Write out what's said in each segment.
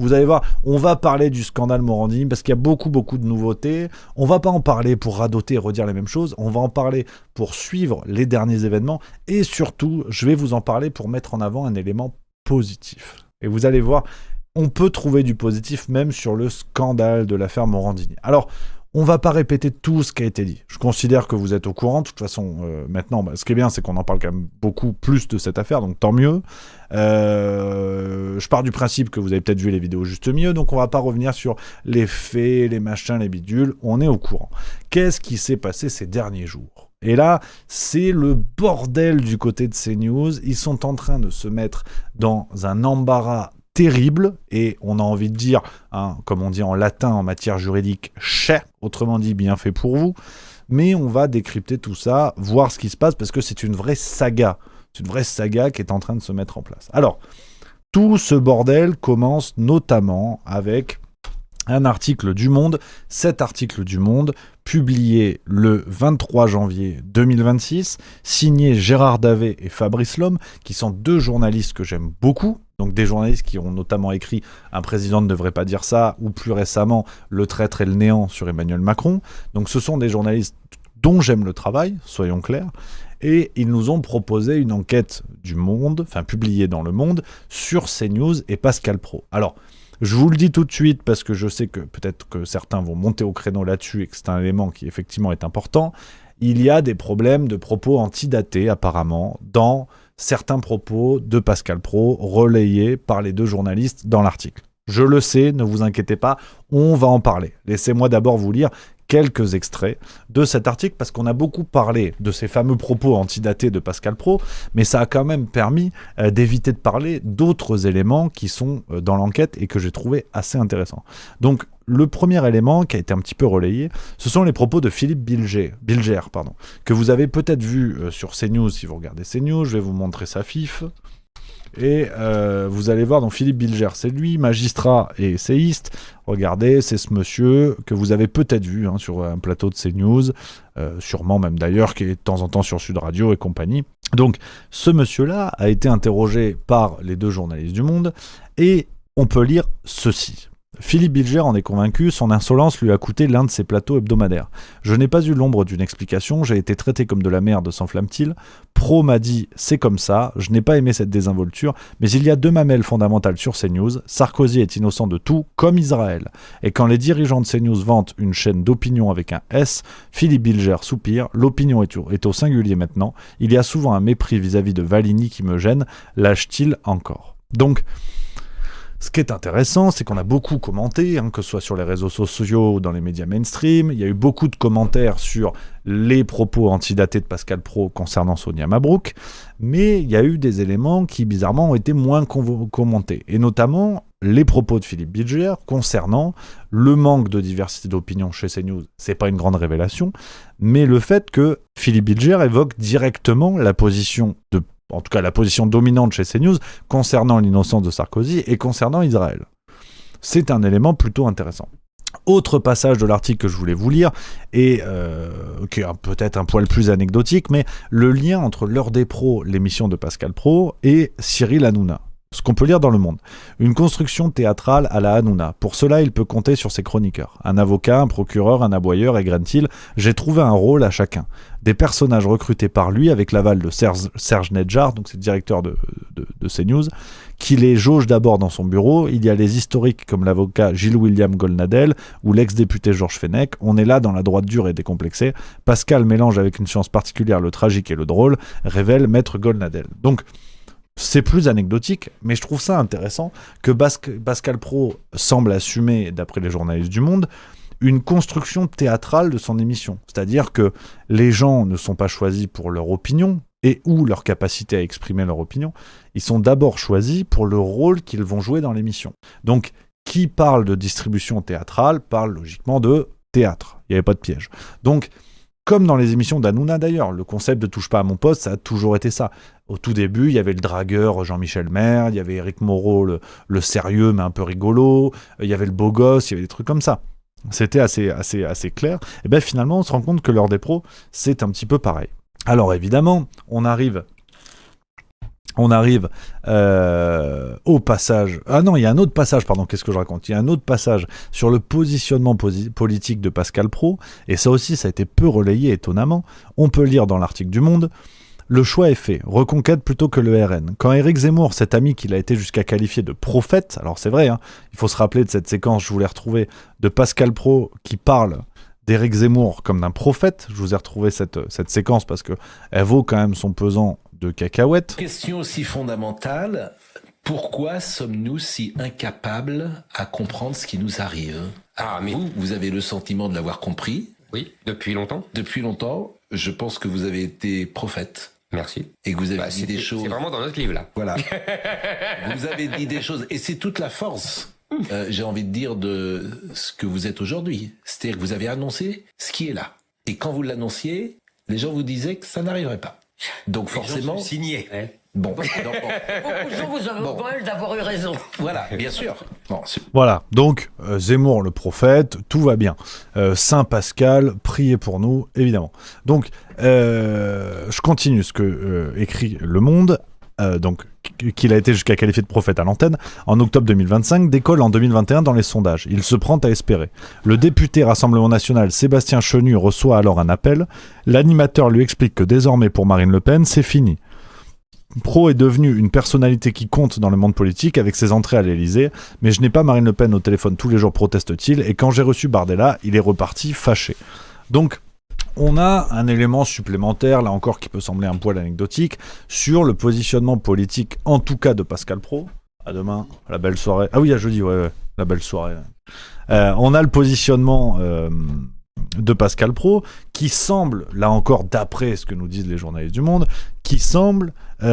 Vous allez voir, on va parler du scandale Morandini parce qu'il y a beaucoup de nouveautés. On va pas en parler pour radoter et redire les mêmes choses. On va en parler pour suivre les derniers événements. Et surtout, je vais vous en parler pour mettre en avant un élément positif. Et vous allez voir, on peut trouver du positif même sur le scandale de l'affaire Morandini. Alors, on va pas répéter tout ce qui a été dit. Je considère que vous êtes au courant. De toute façon, maintenant, ce qui est bien, c'est qu'on en parle quand même beaucoup plus de cette affaire, donc tant mieux. Je pars du principe que vous avez peut-être vu les vidéos juste mieux, donc on va pas revenir sur les faits, les machins, les bidules. On est au courant. Qu'est-ce qui s'est passé ces derniers jours ? Et là, c'est le bordel du côté de CNews. Ils sont en train de se mettre dans un embarras terrible, et on a envie de dire, comme on dit en latin en matière juridique, chais, autrement dit bien fait pour vous, mais on va décrypter tout ça, voir ce qui se passe, parce que c'est une vraie saga, qui est en train de se mettre en place. Alors, tout ce bordel commence notamment avec un article du Monde, cet article du Monde, publié le 23 janvier 2026, signé Gérard Davet et Fabrice Lhomme, qui sont deux journalistes que j'aime beaucoup, donc des journalistes qui ont notamment écrit « Un président ne devrait pas dire ça » ou plus récemment « Le traître et le néant » sur Emmanuel Macron. Donc ce sont des journalistes dont j'aime le travail, soyons clairs, et ils nous ont proposé une enquête du Monde, enfin publiée dans Le Monde, sur CNews et Pascal Praud. Alors, je vous le dis tout de suite parce que je sais que peut-être que certains vont monter au créneau là-dessus et que c'est un élément qui effectivement est important. Il y a des problèmes de propos antidatés apparemment dans certains propos de Pascal Praud relayés par les deux journalistes dans l'article. Je le sais, ne vous inquiétez pas, on va en parler. Laissez-moi d'abord vous lire quelques extraits de cet article, parce qu'on a beaucoup parlé de ces fameux propos antidatés de Pascal Praud, mais ça a quand même permis d'éviter de parler d'autres éléments qui sont dans l'enquête et que j'ai trouvé assez intéressants. Donc, le premier élément qui a été un petit peu relayé, ce sont les propos de Philippe Bilger, que vous avez peut-être vu sur CNews si vous regardez CNews. Je vais vous montrer sa fif. Et vous allez voir, donc Philippe Bilger, c'est lui, magistrat et essayiste. Regardez, c'est ce monsieur que vous avez peut-être vu sur un plateau de CNews, sûrement même d'ailleurs, qui est de temps en temps sur Sud Radio et compagnie. Donc, ce monsieur-là a été interrogé par les deux journalistes du Monde, et on peut lire ceci. Philippe Bilger en est convaincu, son insolence lui a coûté l'un de ses plateaux hebdomadaires. Je n'ai pas eu l'ombre d'une explication, j'ai été traité comme de la merde, s'enflamme-t-il. Praud m'a dit, c'est comme ça, je n'ai pas aimé cette désinvolture, mais il y a deux mamelles fondamentales sur CNews, Sarkozy est innocent de tout, comme Israël. Et quand les dirigeants de CNews vantent une chaîne d'opinion avec un S, Philippe Bilger soupire, l'opinion est au singulier maintenant, il y a souvent un mépris vis-à-vis de Valigny qui me gêne, lâche-t-il encore. Donc, ce qui est intéressant, c'est qu'on a beaucoup commenté, que ce soit sur les réseaux sociaux ou dans les médias mainstream. Il y a eu beaucoup de commentaires sur les propos antidatés de Pascal Praud concernant Sonia Mabrouk, mais il y a eu des éléments qui, bizarrement, ont été moins commentés, et notamment les propos de Philippe Bilger concernant le manque de diversité d'opinion chez CNews. C'est pas une grande révélation, mais le fait que Philippe Bilger évoque directement la position dominante chez CNews concernant l'innocence de Sarkozy et concernant Israël. C'est un élément plutôt intéressant. Autre passage de l'article que je voulais vous lire, et qui est peut-être un poil plus anecdotique, mais le lien entre L'Heure des pros, l'émission de Pascal Praud, et Cyril Hanouna. Ce qu'on peut lire dans Le Monde. Une construction théâtrale à la Hanouna. Pour cela, il peut compter sur ses chroniqueurs. Un avocat, un procureur, un aboyeur, égrène-t-il. J'ai trouvé un rôle à chacun. Des personnages recrutés par lui avec l'aval de Serge Nedjar, donc c'est le directeur de CNews, qui les jauge d'abord dans son bureau. Il y a les historiques comme l'avocat Gilles-William Golnadel ou l'ex-député Georges Fenech. On est là dans la droite dure et décomplexée. Pascal mélange avec une science particulière le tragique et le drôle, révèle Maître Golnadel. Donc, c'est plus anecdotique, mais je trouve ça intéressant que Pascal Praud semble assumer, d'après les journalistes du Monde, une construction théâtrale de son émission. C'est-à-dire que les gens ne sont pas choisis pour leur opinion et ou leur capacité à exprimer leur opinion. Ils sont d'abord choisis pour le rôle qu'ils vont jouer dans l'émission. Donc, qui parle de distribution théâtrale parle logiquement de théâtre. Il n'y avait pas de piège. Donc, comme dans les émissions d'Hanouna d'ailleurs, le concept de touche pas à mon poste, ça a toujours été ça. Au tout début, il y avait le dragueur Jean-Michel Maire, il y avait Éric Moreau, le sérieux mais un peu rigolo, il y avait le beau gosse, il y avait des trucs comme ça. C'était assez clair. Et bien finalement, on se rend compte que L'Heure des pros, c'est un petit peu pareil. Alors évidemment, on arrive On arrive au passage... Ah non, il y a un autre passage, pardon, qu'est-ce que je raconte ? Il y a un autre passage sur le positionnement politique de Pascal Praud, et ça aussi, ça a été peu relayé étonnamment. On peut lire dans l'article du Monde, le choix est fait, reconquête plutôt que le RN. Quand Éric Zemmour, cet ami qu'il a été jusqu'à qualifier de prophète, alors c'est vrai, hein, il faut se rappeler de cette séquence, je voulais retrouver, de Pascal Praud qui parle d'Éric Zemmour comme d'un prophète. Je vous ai retrouvé cette séquence parce qu'elle vaut quand même son pesant de cacahuètes. Question aussi fondamentale, pourquoi sommes-nous si incapables à comprendre ce qui nous arrive ? Ah, mais Vous avez le sentiment de l'avoir compris. oui, depuis longtemps. Depuis longtemps, je pense que vous avez été prophète. Merci. Et que vous avez dit des choses... C'est vraiment dans notre livre, là. Voilà. Vous avez dit des choses, et c'est toute la force, j'ai envie de dire, de ce que vous êtes aujourd'hui. C'est-à-dire que vous avez annoncé ce qui est là. Et quand vous l'annonciez, les gens vous disaient que ça n'arriverait pas. Donc forcément... Signé. Bon, Beaucoup de gens vous en veulent d'avoir eu raison. voilà, bien sûr. Bon, Voilà, donc Zemmour le prophète, tout va bien. Saint Pascal, priez pour nous, évidemment. Donc, je continue ce que écrit Le Monde, donc qu'il a été jusqu'à qualifier de prophète à l'antenne, en octobre 2025, décolle en 2021 dans les sondages. Il se prend à espérer. Le député Rassemblement National Sébastien Chenu reçoit alors un appel. L'animateur lui explique que désormais pour Marine Le Pen, c'est fini. Praud est devenu une personnalité qui compte dans le monde politique avec ses entrées à l'Élysée, mais je n'ai pas Marine Le Pen au téléphone tous les jours, proteste-t-il, et quand j'ai reçu Bardella, il est reparti fâché. Donc, on a un élément supplémentaire, là encore, qui peut sembler un poil anecdotique, sur le positionnement politique, en tout cas de Pascal Praud. À demain, la belle soirée. Ah oui, à jeudi, ouais, la belle soirée. On a le positionnement de Pascal Praud, qui semble, là encore, d'après ce que nous disent les journalistes du Monde, qui semble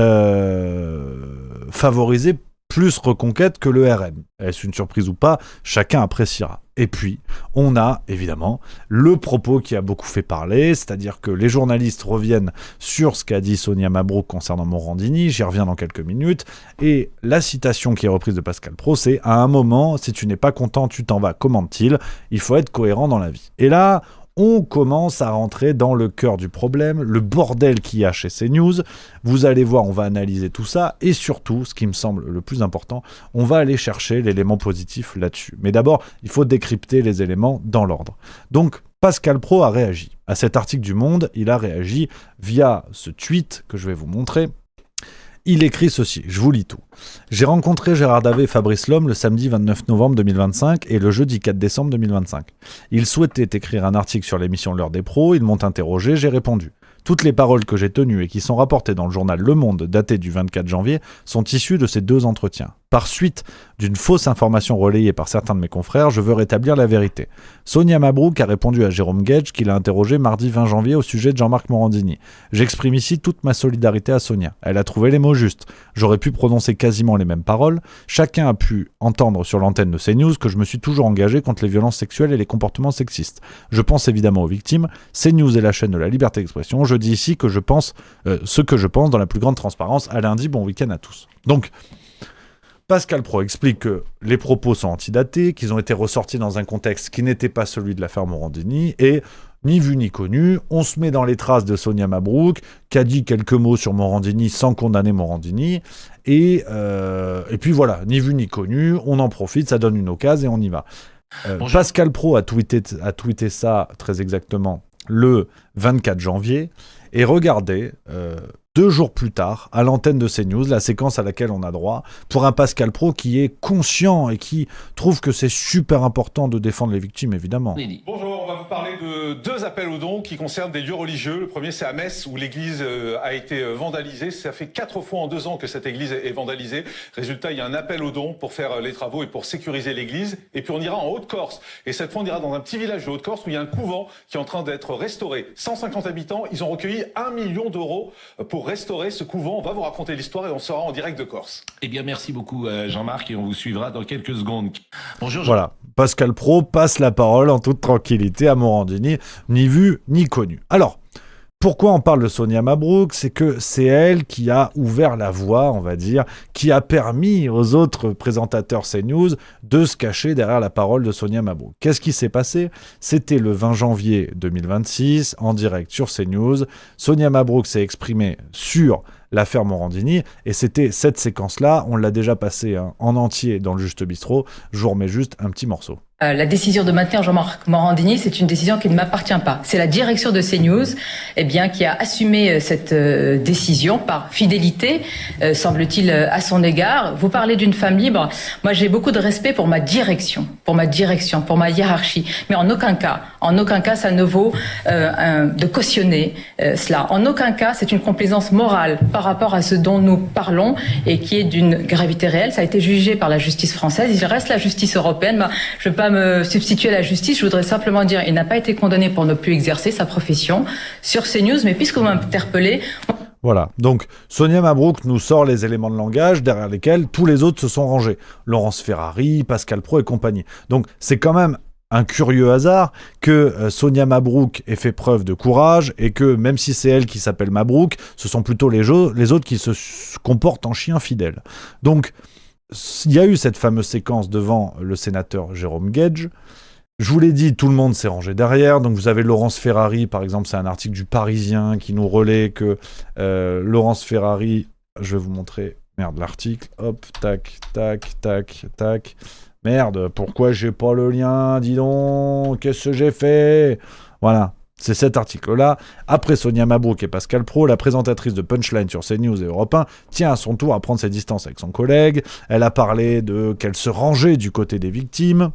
favoriser plus Reconquête que le RN. Est-ce une surprise ou pas ? Chacun appréciera. Et puis, on a évidemment le propos qui a beaucoup fait parler, c'est-à-dire que les journalistes reviennent sur ce qu'a dit Sonia Mabrouk concernant Morandini, j'y reviens dans quelques minutes, et la citation qui est reprise de Pascal Praud, c'est « À un moment, si tu n'es pas content, tu t'en vas, commande-t-il, il faut être cohérent dans la vie ». Et là, on commence à rentrer dans le cœur du problème, le bordel qu'il y a chez CNews. Vous allez voir, on va analyser tout ça, et surtout, ce qui me semble le plus important, on va aller chercher l'élément positif là-dessus. Mais d'abord, il faut décrypter les éléments dans l'ordre. Donc, Pascal Praud a réagi. À cet article du Monde, il a réagi via ce tweet que je vais vous montrer. Il écrit ceci, je vous lis tout. J'ai rencontré Gérard Davet et Fabrice Lhomme le samedi 29 novembre 2025 et le jeudi 4 décembre 2025. Ils souhaitaient écrire un article sur l'émission L'heure des pros, ils m'ont interrogé, j'ai répondu. Toutes les paroles que j'ai tenues et qui sont rapportées dans le journal Le Monde, daté du 24 janvier, sont issues de ces deux entretiens. Par suite d'une fausse information relayée par certains de mes confrères, je veux rétablir la vérité. Sonia Mabrouk a répondu à Jérôme Guedj, qui l'a interrogé mardi 20 janvier au sujet de Jean-Marc Morandini. J'exprime ici toute ma solidarité à Sonia. Elle a trouvé les mots justes. J'aurais pu prononcer quasiment les mêmes paroles. Chacun a pu entendre sur l'antenne de CNews que je me suis toujours engagé contre les violences sexuelles et les comportements sexistes. Je pense évidemment aux victimes. CNews est la chaîne de la liberté d'expression. Je dis ici que je pense ce que je pense dans la plus grande transparence. À lundi, bon week-end à tous. Donc, Pascal Praud explique que les propos sont antidatés, qu'ils ont été ressortis dans un contexte qui n'était pas celui de l'affaire Morandini, et ni vu ni connu, on se met dans les traces de Sonia Mabrouk, qui a dit quelques mots sur Morandini sans condamner Morandini, et puis voilà, ni vu ni connu, on en profite, ça donne une occasion et on y va. Pascal Praud a tweeté ça très exactement le 24 janvier, et regardez... 2 jours plus tard, à l'antenne de CNews, la séquence à laquelle on a droit, pour un Pascal Praud qui est conscient et qui trouve que c'est super important de défendre les victimes, évidemment. Bonjour, on va vous parler de 2 appels aux dons qui concernent des lieux religieux. Le premier, c'est à Metz, où l'église a été vandalisée. Ça fait 4 fois en 2 ans que cette église est vandalisée. Résultat, il y a un appel aux dons pour faire les travaux et pour sécuriser l'église. Et puis on ira en Haute-Corse. Et cette fois, on ira dans un petit village de Haute-Corse où il y a un couvent qui est en train d'être restauré. 150 habitants, ils ont recueilli 1 million d'euros pour restaurer ce couvent. On va vous raconter l'histoire et on sera en direct de Corse. Eh bien, merci beaucoup Jean-Marc et on vous suivra dans quelques secondes. Bonjour. Voilà, Pascal Praud passe la parole en toute tranquillité à Morandini, ni vu ni connu. Alors, Pourquoi on parle de Sonia Mabrouk ? C'est que c'est elle qui a ouvert la voie, on va dire, qui a permis aux autres présentateurs CNews de se cacher derrière la parole de Sonia Mabrouk. Qu'est-ce qui s'est passé ? C'était le 20 janvier 2026, en direct sur CNews. Sonia Mabrouk s'est exprimée sur l'affaire Morandini, et c'était cette séquence-là, on l'a déjà passée en entier dans le Juste Bistrot, je vous remets juste un petit morceau. La décision de maintenir Jean-Marc Morandini, c'est une décision qui ne m'appartient pas. C'est la direction de CNews qui a assumé cette décision par fidélité, semble-t-il, à son égard. Vous parlez d'une femme libre. Moi, j'ai beaucoup de respect pour ma direction, pour ma hiérarchie. Mais en aucun cas, ça ne vaut de cautionner cela. En aucun cas, c'est une complaisance morale par rapport à ce dont nous parlons et qui est d'une gravité réelle. Ça a été jugé par la justice française. Il reste la justice européenne. Je ne veux pas me substituer à la justice, je voudrais simplement dire il n'a pas été condamné pour ne plus exercer sa profession sur CNews, mais puisque vous m'interpellez... Voilà, donc Sonia Mabrouk nous sort les éléments de langage derrière lesquels tous les autres se sont rangés. Laurence Ferrari, Pascal Praud et compagnie. Donc c'est quand même un curieux hasard que Sonia Mabrouk ait fait preuve de courage et que même si c'est elle qui s'appelle Mabrouk, ce sont plutôt les autres qui se comportent en chien fidèle. Donc il y a eu cette fameuse séquence devant le sénateur Jérôme Guedj. Je vous l'ai dit, tout le monde s'est rangé derrière. Donc vous avez Laurence Ferrari, par exemple, c'est un article du Parisien qui nous relaie que Laurence Ferrari, je vais vous montrer, l'article, hop, tac, tac, tac, tac. Merde, pourquoi j'ai pas le lien, dis donc, qu'est-ce que j'ai fait ? Voilà. C'est cet article-là. Après Sonia Mabrouk et Pascal Praud, la présentatrice de Punchline sur CNews et Europe 1 tient à son tour à prendre ses distances avec son collègue. Elle a parlé qu'elle se rangeait du côté des victimes.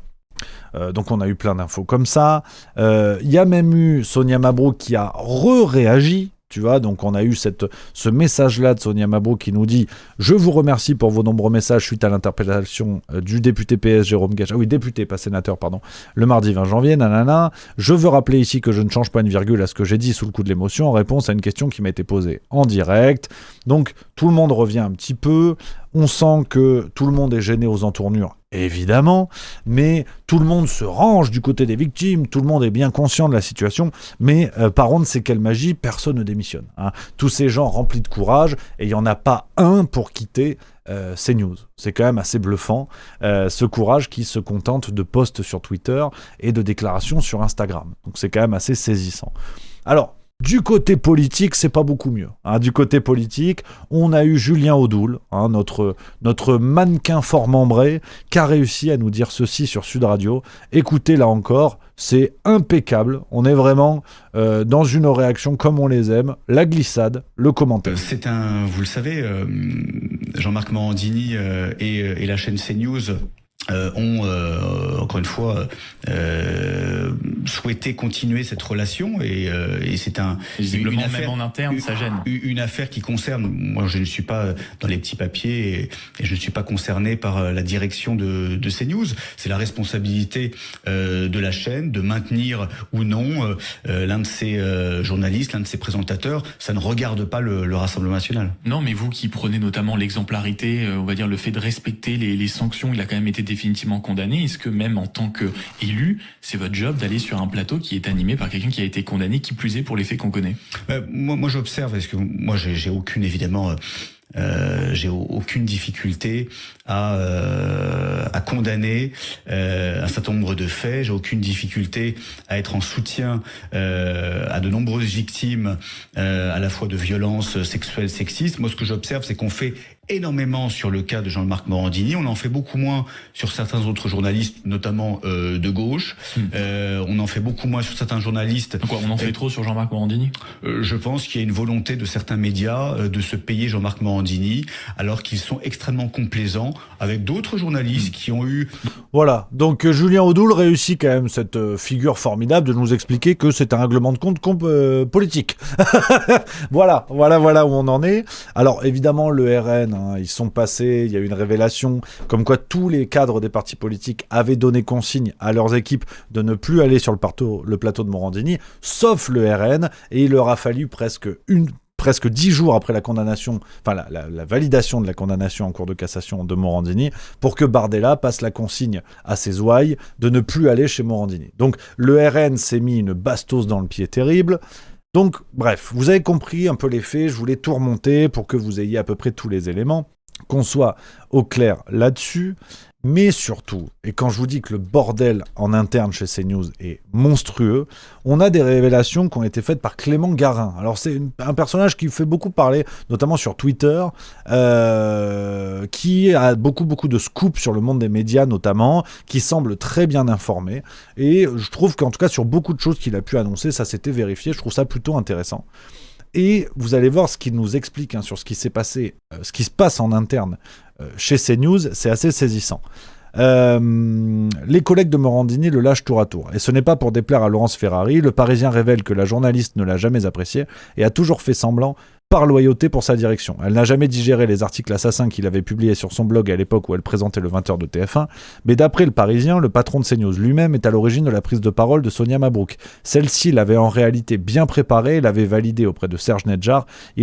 Donc on a eu plein d'infos comme ça. Il y a même eu Sonia Mabrouk qui a réagi. Tu vois, donc on a eu ce message-là de Sonia Mabrouk qui nous dit « Je vous remercie pour vos nombreux messages suite à l'interpellation du député PS Jérôme Guedj. » Ah oui, député, pas sénateur, pardon. Le mardi 20 janvier, nanana. « Je veux rappeler ici que je ne change pas une virgule à ce que j'ai dit sous le coup de l'émotion en réponse à une question qui m'a été posée en direct. » Donc tout le monde revient un petit peu. On sent que tout le monde est gêné aux entournures, évidemment, mais tout le monde se range du côté des victimes, tout le monde est bien conscient de la situation, mais par contre, c'est quelle magie, personne ne démissionne. Hein. Tous ces gens remplis de courage, et il n'y en a pas un pour quitter CNews. C'est quand même assez bluffant, ce courage qui se contente de posts sur Twitter et de déclarations sur Instagram. Donc c'est quand même assez saisissant. Alors, du côté politique, c'est pas beaucoup mieux. Hein. Du côté politique, on a eu Julien Audoul, hein, notre mannequin fort membré, qui a réussi à nous dire ceci sur Sud Radio. Écoutez, là encore, c'est impeccable. On est vraiment dans une réaction comme on les aime. La glissade, le commentaire. Vous le savez, Jean-Marc Morandini et la chaîne CNews ont encore une fois souhaité continuer cette relation et c'est une affaire, même en interne, ça gêne. Une affaire qui concerne, moi je ne suis pas dans les petits papiers et je ne suis pas concerné par la direction de CNews. C'est la responsabilité de la chaîne de maintenir ou non l'un de ses journalistes, l'un de ses présentateurs. Ça ne regarde pas le Rassemblement national. Non, mais vous qui prenez notamment l'exemplarité, on va dire le fait de respecter les sanctions, il a quand même été définitivement condamné. Est-ce que même en tant qu'élu, c'est votre job d'aller sur un plateau qui est animé par quelqu'un qui a été condamné, qui plus est pour les faits qu'on connaît ? Moi j'observe, parce que moi j'ai aucune évidemment... j'ai aucune difficulté à condamner un certain nombre de faits. J'ai aucune difficulté à être en soutien à de nombreuses victimes, à la fois de violences sexuelles, sexistes. Moi, ce que j'observe, c'est qu'on fait énormément sur le cas de Jean-Marc Morandini. On en fait beaucoup moins sur certains autres journalistes, notamment de gauche. On en fait beaucoup moins sur certains journalistes. Quoi, on en fait trop sur Jean-Marc Morandini ? Je pense qu'il y a une volonté de certains médias de se payer Jean-Marc Morandini, alors qu'ils sont extrêmement complaisants avec d'autres journalistes qui ont eu... Voilà, donc Julien Audoul réussit quand même cette figure formidable de nous expliquer que c'est un règlement de compte politique. voilà où on en est. Alors évidemment, le RN, ils sont passés, il y a eu une révélation comme quoi tous les cadres des partis politiques avaient donné consigne à leurs équipes de ne plus aller sur le plateau de Morandini, sauf le RN, et il leur a fallu presque 10 jours après la condamnation, enfin la validation de la condamnation en cour de cassation de Morandini, pour que Bardella passe la consigne à ses ouailles de ne plus aller chez Morandini. Donc le RN s'est mis une bastos dans le pied terrible. Donc, bref, vous avez compris un peu les faits, je voulais tout remonter pour que vous ayez à peu près tous les éléments, qu'on soit au clair là-dessus, mais surtout, et quand je vous dis que le bordel en interne chez CNews est monstrueux, on a des révélations qui ont été faites par Clément Garin. Alors c'est un personnage qui fait beaucoup parler, notamment sur Twitter, qui a beaucoup de scoops sur le monde des médias notamment, qui semble très bien informé, et je trouve qu'en tout cas sur beaucoup de choses qu'il a pu annoncer, ça s'était vérifié, je trouve ça plutôt intéressant. Et vous allez voir ce qu'il nous explique sur ce qui s'est passé, ce qui se passe en interne chez CNews, c'est assez saisissant. Les collègues de Morandini le lâchent tour à tour. Et ce n'est pas pour déplaire à Laurence Ferrari, le Parisien révèle que la journaliste ne l'a jamais apprécié et a toujours fait semblant par loyauté pour sa direction. Elle n'a jamais digéré les articles assassins qu'il avait publiés sur son blog à l'époque où elle présentait le 20h de TF1, mais d'après le Parisien, le patron de CNews lui-même est à l'origine de la prise de parole de Sonia Mabrouk. Celle-ci l'avait en réalité bien préparée et l'avait validée auprès de Serge Nedjar.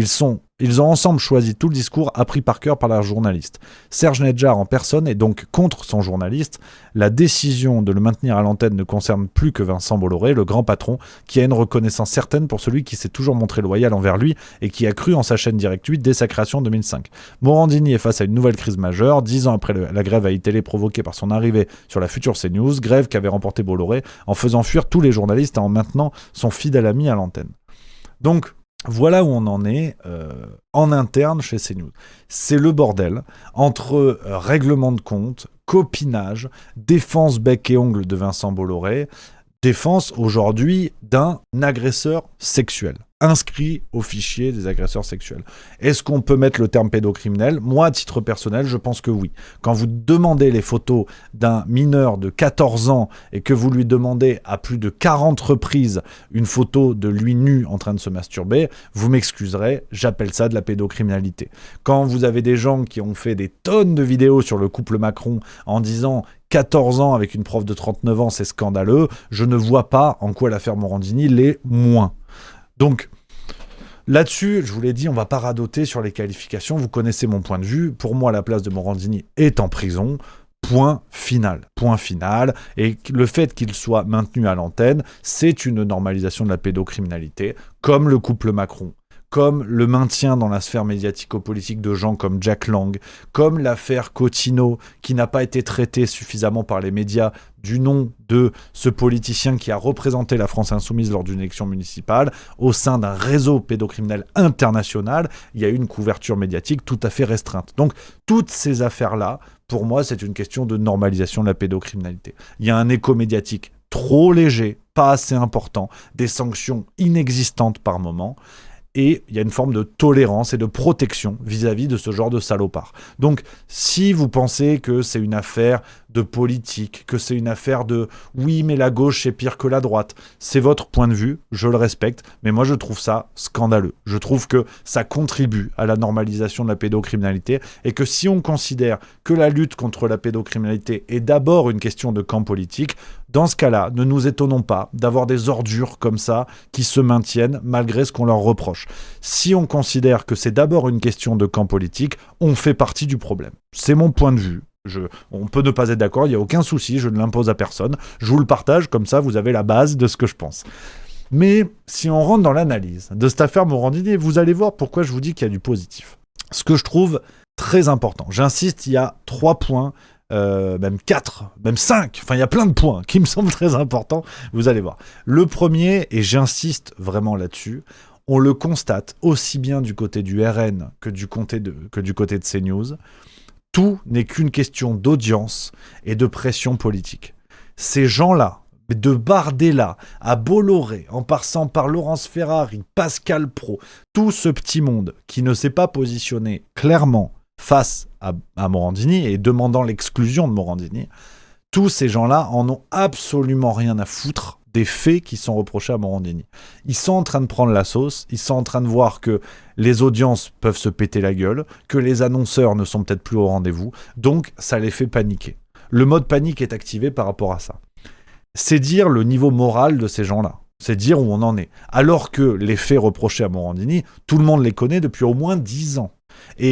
Ils ont ensemble choisi tout le discours appris par cœur par la journaliste. Serge Nedjar en personne est donc contre son journaliste. La décision de le maintenir à l'antenne ne concerne plus que Vincent Bolloré, le grand patron, qui a une reconnaissance certaine pour celui qui s'est toujours montré loyal envers lui et qui a cru en sa chaîne Direct 8 dès sa création en 2005. Morandini est face à une nouvelle crise majeure, 10 ans après la grève à iTélé provoquée par son arrivée sur la future CNews, grève qu'avait remporté Bolloré en faisant fuir tous les journalistes et en maintenant son fidèle ami à l'antenne. Donc, voilà où on en est en interne chez CNews. C'est le bordel entre règlement de compte, copinage, défense bec et ongle de Vincent Bolloré, défense aujourd'hui d'un agresseur sexuel, inscrit au fichier des agresseurs sexuels. Est-ce qu'on peut mettre le terme pédocriminel ? Moi, à titre personnel, je pense que oui. Quand vous demandez les photos d'un mineur de 14 ans et que vous lui demandez à plus de 40 reprises une photo de lui nu en train de se masturber, vous m'excuserez, j'appelle ça de la pédocriminalité. Quand vous avez des gens qui ont fait des tonnes de vidéos sur le couple Macron en disant 14 ans avec une prof de 39 ans, c'est scandaleux, je ne vois pas en quoi l'affaire Morandini l'est moins. Donc, là-dessus, je vous l'ai dit, on va pas radoter sur les qualifications, vous connaissez mon point de vue. Pour moi, la place de Morandini est en prison. Point final. Point final. Et le fait qu'il soit maintenu à l'antenne, c'est une normalisation de la pédocriminalité, comme le couple Macron, comme le maintien dans la sphère médiatico-politique de gens comme Jack Lang, comme l'affaire Cottineau, qui n'a pas été traitée suffisamment par les médias du nom de ce politicien qui a représenté la France insoumise lors d'une élection municipale, au sein d'un réseau pédocriminel international, il y a eu une couverture médiatique tout à fait restreinte. Donc, toutes ces affaires-là, pour moi, c'est une question de normalisation de la pédocriminalité. Il y a un écho médiatique trop léger, pas assez important, des sanctions inexistantes par moment, et il y a une forme de tolérance et de protection vis-à-vis de ce genre de salopard. Donc, si vous pensez que c'est une affaire de politique, que c'est une affaire de « oui, mais la gauche est pire que la droite », c'est votre point de vue, je le respecte, mais moi je trouve ça scandaleux. Je trouve que ça contribue à la normalisation de la pédocriminalité et que si on considère que la lutte contre la pédocriminalité est d'abord une question de camp politique, dans ce cas-là, ne nous étonnons pas d'avoir des ordures comme ça qui se maintiennent malgré ce qu'on leur reproche. Si on considère que c'est d'abord une question de camp politique, on fait partie du problème. C'est mon point de vue. On peut ne pas être d'accord, il n'y a aucun souci, je ne l'impose à personne. Je vous le partage, comme ça vous avez la base de ce que je pense. Mais si on rentre dans l'analyse de cette affaire Morandini, vous allez voir pourquoi je vous dis qu'il y a du positif. Ce que je trouve très important, j'insiste, il y a 3 points, même 4, même 5, enfin il y a plein de points qui me semblent très importants, vous allez voir. Le premier, et j'insiste vraiment là-dessus, on le constate aussi bien du côté du RN que du côté de CNews, tout n'est qu'une question d'audience et de pression politique. Ces gens-là, de Bardella à Bolloré, en passant par Laurence Ferrari, Pascal Praud, tout ce petit monde qui ne s'est pas positionné clairement face à Morandini et demandant l'exclusion de Morandini, tous ces gens-là en ont absolument rien à foutre des faits qui sont reprochés à Morandini. Ils sont en train de prendre la sauce, ils sont en train de voir que les audiences peuvent se péter la gueule, que les annonceurs ne sont peut-être plus au rendez-vous, donc ça les fait paniquer. Le mode panique est activé par rapport à ça. C'est dire le niveau moral de ces gens-là. C'est dire où on en est. Alors que les faits reprochés à Morandini, tout le monde les connaît depuis au moins 10 ans. Et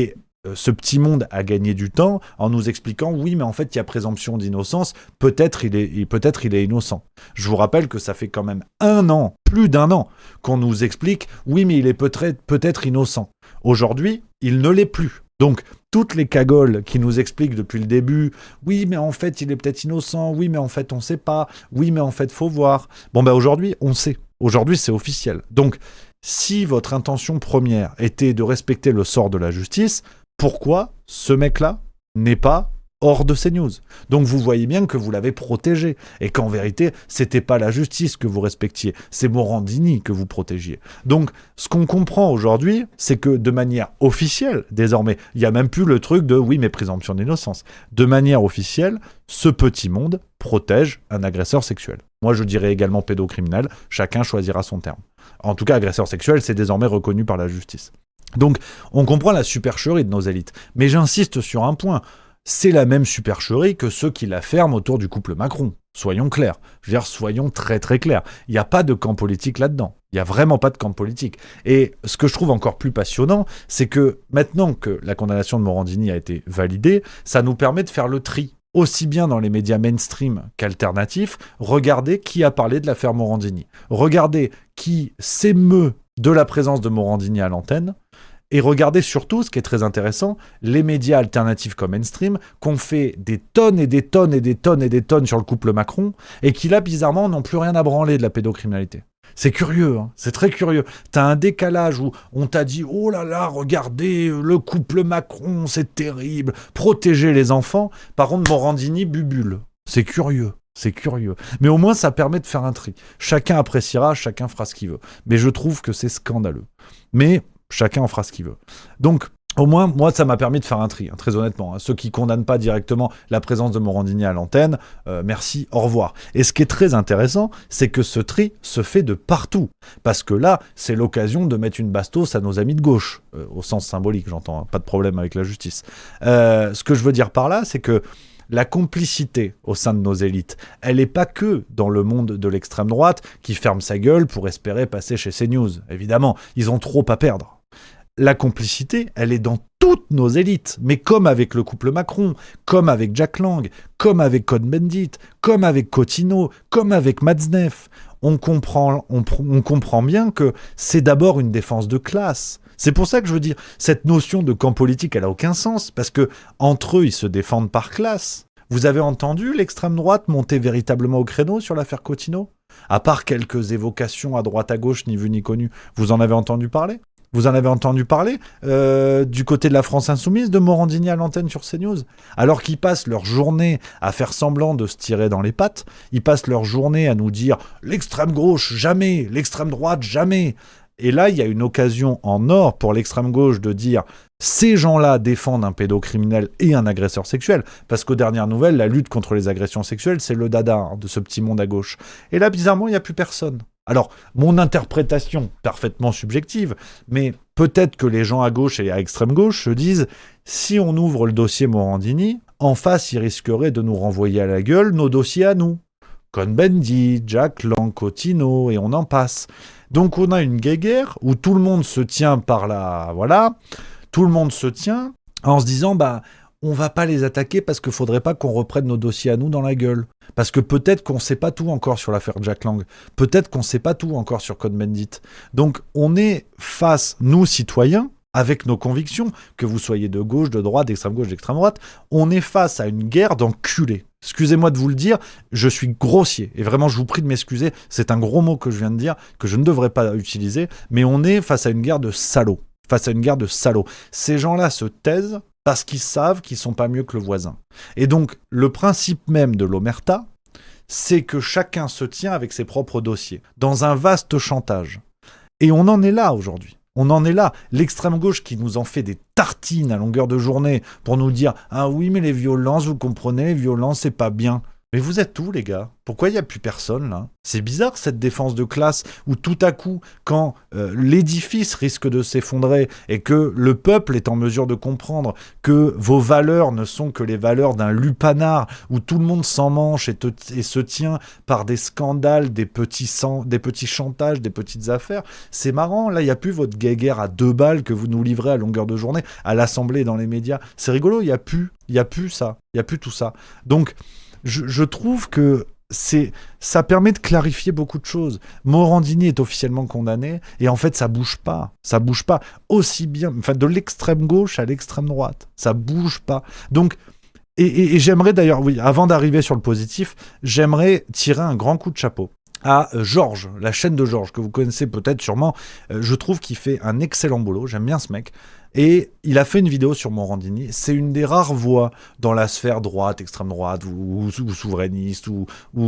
ce petit monde a gagné du temps en nous expliquant oui, mais en fait, il y a présomption d'innocence, peut-être il est innocent. Je vous rappelle que ça fait quand même plus d'un an, qu'on nous explique oui, mais il est peut-être innocent. Aujourd'hui, il ne l'est plus. Donc, toutes les cagoles qui nous expliquent depuis le début, oui, mais en fait, il est peut-être innocent, oui, mais en fait, on ne sait pas, oui, mais en fait, faut voir. Bon, aujourd'hui, on sait. Aujourd'hui, c'est officiel. Donc, si votre intention première était de respecter le sort de la justice, pourquoi ce mec-là n'est pas hors de CNews? Donc vous voyez bien que vous l'avez protégé et qu'en vérité, c'était pas la justice que vous respectiez, c'est Morandini que vous protégiez. Donc ce qu'on comprend aujourd'hui, c'est que de manière officielle, désormais, il n'y a même plus le truc de oui, mais présomption d'innocence. De manière officielle, ce petit monde protège un agresseur sexuel. Moi, je dirais également pédocriminel, chacun choisira son terme. En tout cas, agresseur sexuel, c'est désormais reconnu par la justice. Donc, on comprend la supercherie de nos élites. Mais j'insiste sur un point. C'est la même supercherie que ceux qui la ferment autour du couple Macron. Soyons clairs. Je veux dire, soyons très très clairs. Il n'y a pas de camp politique là-dedans. Il n'y a vraiment pas de camp politique. Et ce que je trouve encore plus passionnant, c'est que maintenant que la condamnation de Morandini a été validée, ça nous permet de faire le tri. Aussi bien dans les médias mainstream qu'alternatifs, regardez qui a parlé de l'affaire Morandini. Regardez qui s'émeut de la présence de Morandini à l'antenne. Et regardez surtout, ce qui est très intéressant, les médias alternatifs comme mainstream, qu'on fait des tonnes et des tonnes et des tonnes et des tonnes sur le couple Macron, et qui là, bizarrement, n'ont plus rien à branler de la pédocriminalité. C'est curieux, hein, c'est très curieux. T'as un décalage où on t'a dit « Oh là là, regardez, le couple Macron, c'est terrible, protégez les enfants ». Par contre, Morandini bubule. C'est curieux. C'est curieux. Mais au moins, ça permet de faire un tri. Chacun appréciera, chacun fera ce qu'il veut. Mais je trouve que c'est scandaleux. Mais chacun en fera ce qu'il veut. Donc, au moins, moi, ça m'a permis de faire un tri, hein, très honnêtement. Hein. Ceux qui condamnent pas directement la présence de Morandini à l'antenne, merci, au revoir. Et ce qui est très intéressant, c'est que ce tri se fait de partout. Parce que là, c'est l'occasion de mettre une bastos à nos amis de gauche. Au sens symbolique, j'entends. Hein, pas de problème avec la justice. Ce que je veux dire par là, c'est que la complicité au sein de nos élites, elle n'est pas que dans le monde de l'extrême droite qui ferme sa gueule pour espérer passer chez CNews. Évidemment, ils ont trop à perdre. La complicité, elle est dans toutes nos élites, mais comme avec le couple Macron, comme avec Jack Lang, comme avec Cohn-Bendit, comme avec Cotino, comme avec Matzneff. On comprend bien que c'est d'abord une défense de classe. C'est pour ça que je veux dire, cette notion de camp politique, elle n'a aucun sens, parce que entre eux, ils se défendent par classe. Vous avez entendu l'extrême droite monter véritablement au créneau sur l'affaire Cotino ? À part quelques évocations à droite à gauche, ni vu ni connu, vous en avez entendu parler ? Vous en avez entendu parler du côté de la France Insoumise, de Morandini à l'antenne sur CNews? Alors qu'ils passent leur journée à faire semblant de se tirer dans les pattes, ils passent leur journée à nous dire « l'extrême gauche, jamais, l'extrême droite, jamais ». Et là, il y a une occasion en or pour l'extrême gauche de dire « ces gens-là défendent un pédocriminel et un agresseur sexuel ». Parce qu'aux dernières nouvelles, la lutte contre les agressions sexuelles, c'est le dada de ce petit monde à gauche. Et là, bizarrement, il n'y a plus personne. Alors, mon interprétation, parfaitement subjective, mais peut-être que les gens à gauche et à extrême gauche se disent « si on ouvre le dossier Morandini, en face, ils risqueraient de nous renvoyer à la gueule nos dossiers à nous. Cohn-Bendit, Jack Lang, Cotino, et on en passe. » Donc on a une guéguerre où tout le monde se tient par là, voilà, tout le monde se tient en se disant on va pas les attaquer parce qu'il faudrait pas qu'on reprenne nos dossiers à nous dans la gueule. Parce que peut-être qu'on sait pas tout encore sur l'affaire Jack Lang, peut-être qu'on sait pas tout encore sur Cohn-Bendit. Donc on est face, nous citoyens, avec nos convictions, que vous soyez de gauche, de droite, d'extrême gauche, d'extrême droite, on est face à une guerre d'enculés. Excusez-moi de vous le dire, je suis grossier, et vraiment je vous prie de m'excuser, c'est un gros mot que je viens de dire, que je ne devrais pas utiliser, mais on est face à une guerre de salauds, Ces gens-là se taisent parce qu'ils savent qu'ils sont pas mieux que le voisin. Et donc, le principe même de l'omerta, c'est que chacun se tient avec ses propres dossiers, dans un vaste chantage. Et on en est là aujourd'hui. On en est là. L'extrême gauche qui nous en fait des tartines à longueur de journée pour nous dire « Ah oui, mais les violences, vous comprenez, les violences, c'est pas bien. » Mais vous êtes où, les gars ? Pourquoi il n'y a plus personne, là ? C'est bizarre, cette défense de classe, où tout à coup, quand l'édifice risque de s'effondrer et que le peuple est en mesure de comprendre que vos valeurs ne sont que les valeurs d'un lupanar, où tout le monde s'en manche et se tient par des scandales, des petits chantages, des petites affaires, c'est marrant. Là, il n'y a plus votre guéguerre à 2 balles que vous nous livrez à longueur de journée, à l'Assemblée et dans les médias. C'est rigolo, il n'y a plus ça. Il n'y a plus tout ça. Donc, je trouve que ça permet de clarifier beaucoup de choses. Morandini est officiellement condamné et en fait ça bouge pas aussi bien, enfin de l'extrême gauche à l'extrême droite, ça bouge pas. Donc et j'aimerais d'ailleurs, oui, avant d'arriver sur le positif, j'aimerais tirer un grand coup de chapeau à Georges, la chaîne de Georges, que vous connaissez peut-être sûrement. Je trouve qu'il fait un excellent boulot, j'aime bien ce mec. Et il a fait une vidéo sur Morandini. C'est une des rares voix dans la sphère droite, extrême droite, ou souverainiste, ou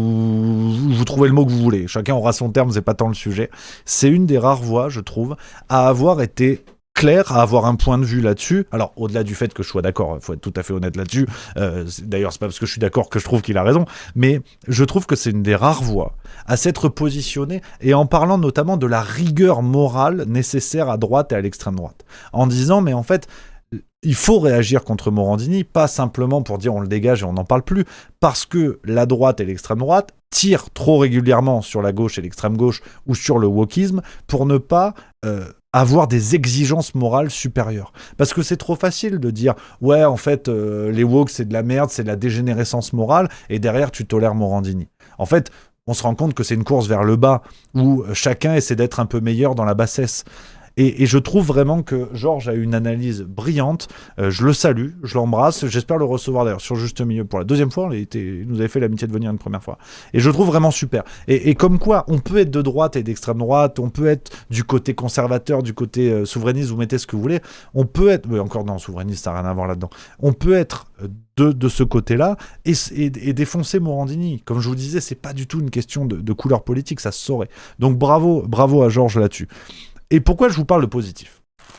vous trouvez le mot que vous voulez. Chacun aura son terme, c'est pas tant le sujet. C'est une des rares voix, je trouve, à avoir été clair, à avoir un point de vue là-dessus. Alors, au-delà du fait que je sois d'accord, il faut être tout à fait honnête là-dessus. D'ailleurs, c'est pas parce que je suis d'accord que je trouve qu'il a raison, mais je trouve que c'est une des rares voix à s'être positionné et en parlant notamment de la rigueur morale nécessaire à droite et à l'extrême droite. En disant, mais en fait, il faut réagir contre Morandini, pas simplement pour dire on le dégage et on n'en parle plus, parce que la droite et l'extrême droite tirent trop régulièrement sur la gauche et l'extrême gauche ou sur le wokisme pour ne pas avoir des exigences morales supérieures. Parce que c'est trop facile de dire « Ouais, en fait, les woke, c'est de la merde, c'est de la dégénérescence morale, et derrière, tu tolères Morandini. » En fait, on se rend compte que c'est une course vers le bas, où chacun essaie d'être un peu meilleur dans la bassesse. Et je trouve vraiment que Georges a une analyse brillante. Je le salue, je l'embrasse. J'espère le recevoir d'ailleurs sur Juste Milieu pour la 2e fois. Il nous avait fait l'amitié de venir une première fois. Et je le trouve vraiment super. Et comme quoi, on peut être de droite et d'extrême droite. On peut être du côté conservateur, du côté souverainiste. Vous mettez ce que vous voulez. On peut être... Oui, encore non, souverainiste, ça n'a rien à voir là-dedans. On peut être de ce côté-là et défoncer Morandini. Comme je vous disais, c'est pas du tout une question de couleur politique. Ça se saurait. Donc bravo à Georges là-dessus. Et pourquoi je vous parle de positif ?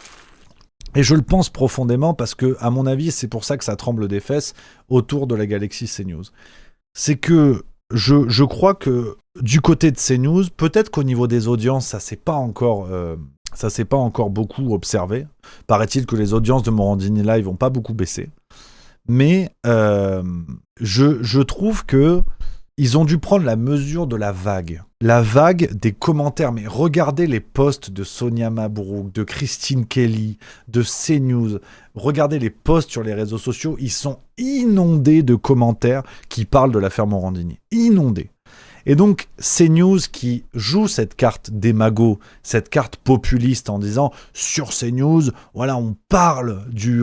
Et je le pense profondément parce que, à mon avis, c'est pour ça que ça tremble des fesses autour de la galaxie CNews. C'est que je crois que du côté de CNews, peut-être qu'au niveau des audiences, ça s'est pas encore beaucoup observé. Paraît-il que les audiences de Morandini Live vont pas beaucoup baisser. Mais je trouve que ils ont dû prendre la mesure de la vague des commentaires. Mais regardez les posts de Sonia Mabrouk, de Christine Kelly, de CNews. Regardez les posts sur les réseaux sociaux. Ils sont inondés de commentaires qui parlent de l'affaire Morandini. Inondés. Et donc, CNews qui joue cette carte démago, cette carte populiste en disant sur CNews, voilà, on parle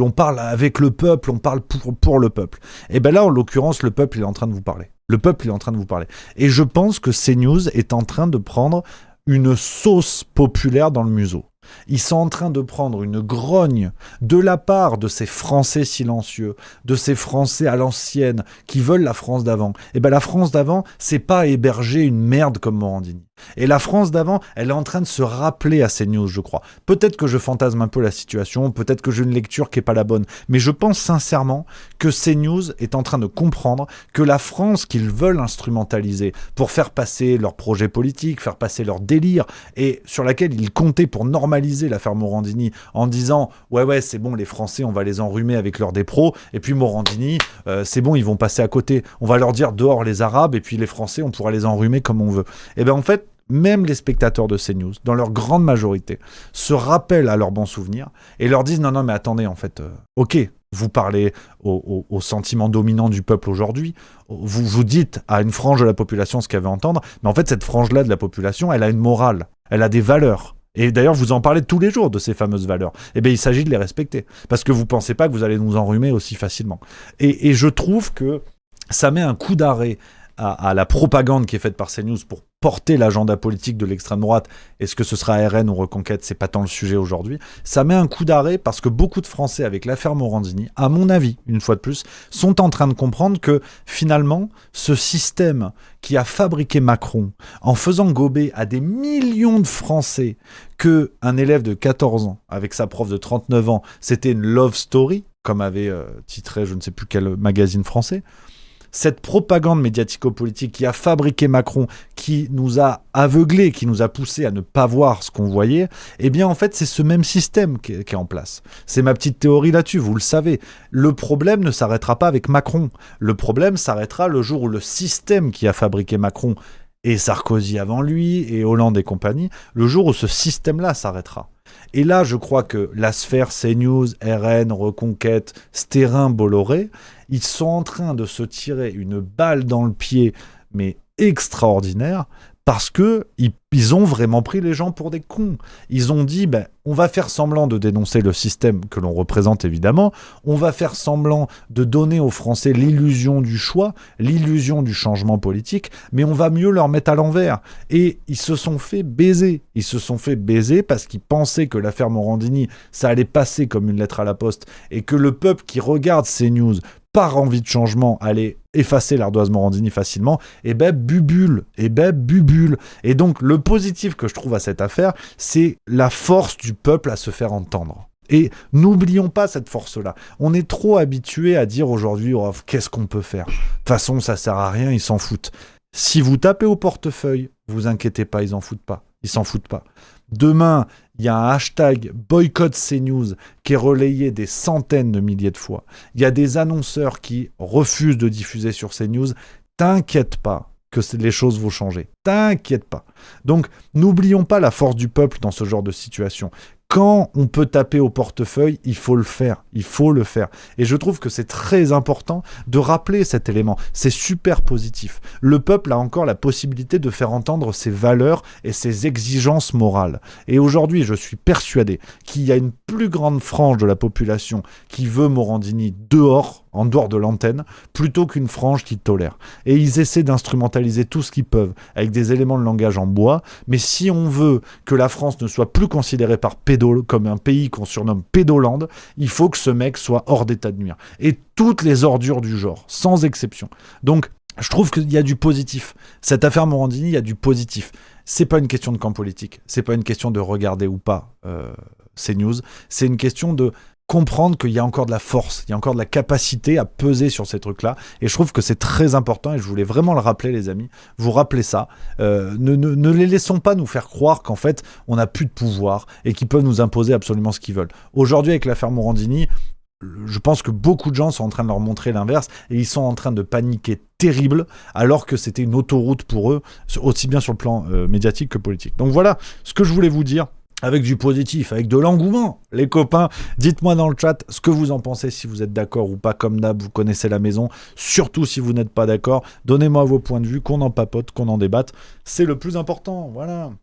avec le peuple, on parle pour le peuple. Et bien là, en l'occurrence, le peuple il est en train de vous parler. Le peuple est en train de vous parler. Et je pense que CNews est en train de prendre une sauce populaire dans le museau. Ils sont en train de prendre une grogne de la part de ces Français silencieux, de ces Français à l'ancienne qui veulent la France d'avant. Et bien la France d'avant, c'est pas héberger une merde comme Morandini. Et la France d'avant, elle est en train de se rappeler à CNews, je crois. Peut-être que je fantasme un peu la situation, peut-être que j'ai une lecture qui n'est pas la bonne, mais je pense sincèrement que CNews est en train de comprendre que la France qu'ils veulent instrumentaliser pour faire passer leurs projets politiques, faire passer leur délire, et sur laquelle ils comptaient pour normaliser l'affaire Morandini en disant « Ouais, c'est bon, les Français, on va les enrhumer avec leur dépro, et puis Morandini, c'est bon, ils vont passer à côté. On va leur dire dehors les Arabes, et puis les Français, on pourra les enrhumer comme on veut. » Et bien en fait, même les spectateurs de CNews, dans leur grande majorité, se rappellent à leurs bons souvenirs et leur disent non mais attendez, en fait, ok, vous parlez au sentiment dominant du peuple aujourd'hui, vous dites à une frange de la population ce qu'elle veut entendre, mais en fait cette frange-là de la population, elle a une morale, elle a des valeurs. Et d'ailleurs, vous en parlez tous les jours de ces fameuses valeurs. Eh bien, il s'agit de les respecter, parce que vous ne pensez pas que vous allez nous enrhumer aussi facilement. Et je trouve que ça met un coup d'arrêt à la propagande qui est faite par CNews pour porter l'agenda politique de l'extrême droite. Est-ce que ce sera RN ou Reconquête, c'est pas tant le sujet aujourd'hui. Ça met un coup d'arrêt parce que beaucoup de Français, avec l'affaire Morandini, à mon avis, une fois de plus, sont en train de comprendre que finalement, ce système qui a fabriqué Macron en faisant gober à des millions de Français que un élève de 14 ans avec sa prof de 39 ans, c'était une love story, comme avait titré je ne sais plus quel magazine français. cette propagande médiatico-politique qui a fabriqué Macron, qui nous a aveuglés, qui nous a poussés à ne pas voir ce qu'on voyait, eh bien en fait c'est ce même système qui est en place. C'est ma petite théorie là-dessus, vous le savez. Le problème ne s'arrêtera pas avec Macron. Le problème s'arrêtera le jour où le système qui a fabriqué Macron, et Sarkozy avant lui, et Hollande et compagnie, le jour où ce système-là s'arrêtera. Et là, je crois que la sphère CNews, RN, Reconquête, Stérin, Bolloré, ils sont en train de se tirer une balle dans le pied, mais extraordinaire, parce que ils ont vraiment pris les gens pour des cons. Ils ont dit, on va faire semblant de dénoncer le système que l'on représente évidemment, on va faire semblant de donner aux Français l'illusion du choix, l'illusion du changement politique, mais on va mieux leur mettre à l'envers. Et ils se sont fait baiser. Ils se sont fait baiser parce qu'ils pensaient que l'affaire Morandini, ça allait passer comme une lettre à la poste, et que le peuple qui regarde ces news par envie de changement, allait effacer l'ardoise Morandini facilement, bubule. Et donc, le positif que je trouve à cette affaire, c'est la force du peuple à se faire entendre. Et n'oublions pas cette force-là. On est trop habitué à dire aujourd'hui, qu'est-ce qu'on peut faire ? De toute façon, ça sert à rien, ils s'en foutent. Si vous tapez au portefeuille, vous inquiétez pas, ils s'en foutent pas. Demain, il y a un hashtag boycott CNews qui est relayé des centaines de milliers de fois. Il y a des annonceurs qui refusent de diffuser sur CNews. T'inquiète pas que les choses vont changer. T'inquiète pas. Donc, n'oublions pas la force du peuple dans ce genre de situation. Quand on peut taper au portefeuille, il faut le faire. Et je trouve que c'est très important de rappeler cet élément. C'est super positif. Le peuple a encore la possibilité de faire entendre ses valeurs et ses exigences morales. Et aujourd'hui, je suis persuadé qu'il y a une plus grande frange de la population qui veut Morandini dehors, en dehors de l'antenne, plutôt qu'une frange qui tolère. Et ils essaient d'instrumentaliser tout ce qu'ils peuvent, avec des éléments de langage en bois. Mais si on veut que la France ne soit plus considérée comme un pays qu'on surnomme Pédoland, il faut que ce mec soit hors d'état de nuire. Et toutes les ordures du genre, sans exception. Donc, je trouve qu'il y a du positif. Cette affaire Morandini, il y a du positif. C'est pas une question de camp politique. C'est pas une question de regarder ou pas CNews. C'est une question de comprendre qu'il y a encore de la force, il y a encore de la capacité à peser sur ces trucs-là. Et je trouve que c'est très important et je voulais vraiment le rappeler, les amis. Vous rappelez ça. Ne les laissons pas nous faire croire qu'en fait, on n'a plus de pouvoir et qu'ils peuvent nous imposer absolument ce qu'ils veulent. Aujourd'hui, avec l'affaire Morandini, je pense que beaucoup de gens sont en train de leur montrer l'inverse et ils sont en train de paniquer terrible alors que c'était une autoroute pour eux, aussi bien sur le plan médiatique que politique. Donc voilà ce que je voulais vous dire. Avec du positif, avec de l'engouement. Les copains, dites-moi dans le chat ce que vous en pensez, si vous êtes d'accord ou pas. Comme d'hab, vous connaissez la maison. Surtout si vous n'êtes pas d'accord, donnez-moi vos points de vue, qu'on en papote, qu'on en débatte. C'est le plus important, voilà.